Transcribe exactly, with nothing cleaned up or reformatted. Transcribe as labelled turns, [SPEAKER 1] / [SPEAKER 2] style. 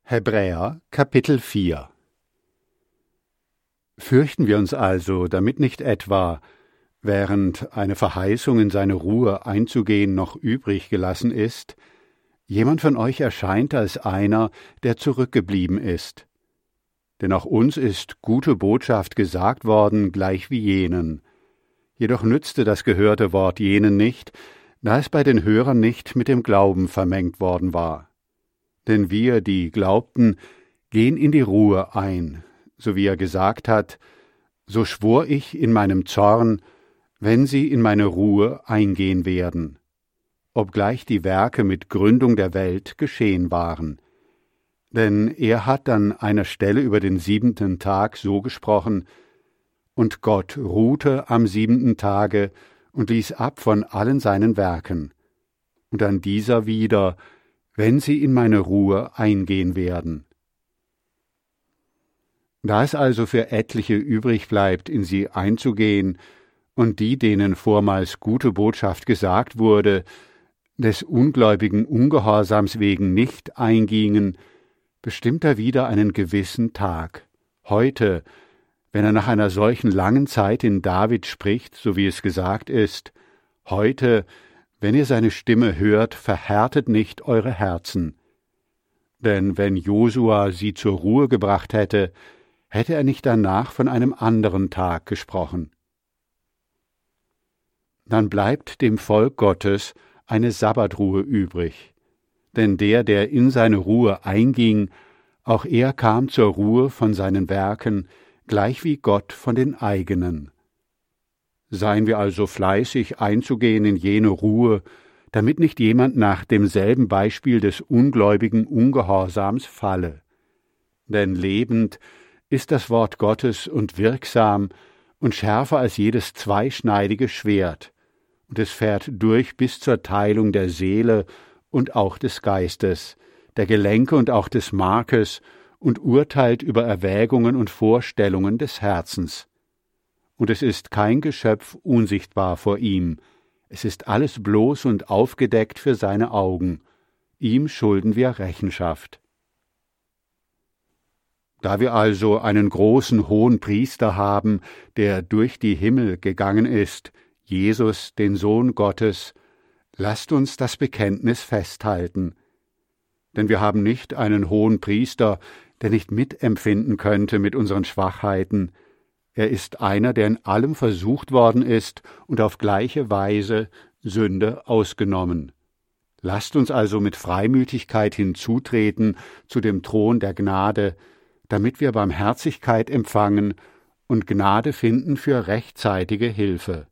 [SPEAKER 1] Hebräer Kapitel vier. Fürchten wir uns also, damit nicht etwa, während eine Verheißung in seine Ruhe einzugehen noch übrig gelassen ist, jemand von euch erscheint als einer, der zurückgeblieben ist. Denn auch uns ist gute Botschaft gesagt worden, gleich wie jenen. Jedoch nützte das gehörte Wort jenen nicht, da es bei den Hörern nicht mit dem Glauben vermengt worden war. Denn wir, die glaubten, gehen in die Ruhe ein, so wie er gesagt hat, so schwor ich in meinem Zorn, wenn sie in meine Ruhe eingehen werden, obgleich die Werke mit Gründung der Welt geschehen waren. Denn er hat an einer Stelle über den siebenten Tag so gesprochen, und Gott ruhte am siebenten Tage und ließ ab von allen seinen Werken. Und an dieser wieder, wenn sie in meine Ruhe eingehen werden. Da es also für etliche übrig bleibt, in sie einzugehen, und die, denen vormals gute Botschaft gesagt wurde, des ungläubigen Ungehorsams wegen nicht eingingen, bestimmt er wieder einen gewissen Tag, heute, wenn er nach einer solchen langen Zeit in David spricht, so wie es gesagt ist, heute, wenn ihr seine Stimme hört, verhärtet nicht eure Herzen. Denn wenn Josua sie zur Ruhe gebracht hätte, hätte er nicht danach von einem anderen Tag gesprochen. Dann bleibt dem Volk Gottes eine Sabbatruhe übrig. Denn der, der in seine Ruhe einging, auch er kam zur Ruhe von seinen Werken, gleich wie Gott von den eigenen. Seien wir also fleißig einzugehen in jene Ruhe, damit nicht jemand nach demselben Beispiel des ungläubigen Ungehorsams falle. Denn lebend ist das Wort Gottes und wirksam und schärfer als jedes zweischneidige Schwert, und es fährt durch bis zur Teilung der Seele und auch des Geistes, der Gelenke und auch des Markes, und urteilt über Erwägungen und Vorstellungen des Herzens. Und es ist kein Geschöpf unsichtbar vor ihm, es ist alles bloß und aufgedeckt für seine Augen, ihm schulden wir Rechenschaft. Da wir also einen großen hohen Priester haben, der durch die Himmel gegangen ist, Jesus, den Sohn Gottes, lasst uns das Bekenntnis festhalten. Denn wir haben nicht einen hohen Priester, der nicht mitempfinden könnte mit unseren Schwachheiten. Er ist einer, der in allem versucht worden ist und auf gleiche Weise Sünde ausgenommen. Lasst uns also mit Freimütigkeit hinzutreten zu dem Thron der Gnade, damit wir Barmherzigkeit empfangen und Gnade finden für rechtzeitige Hilfe.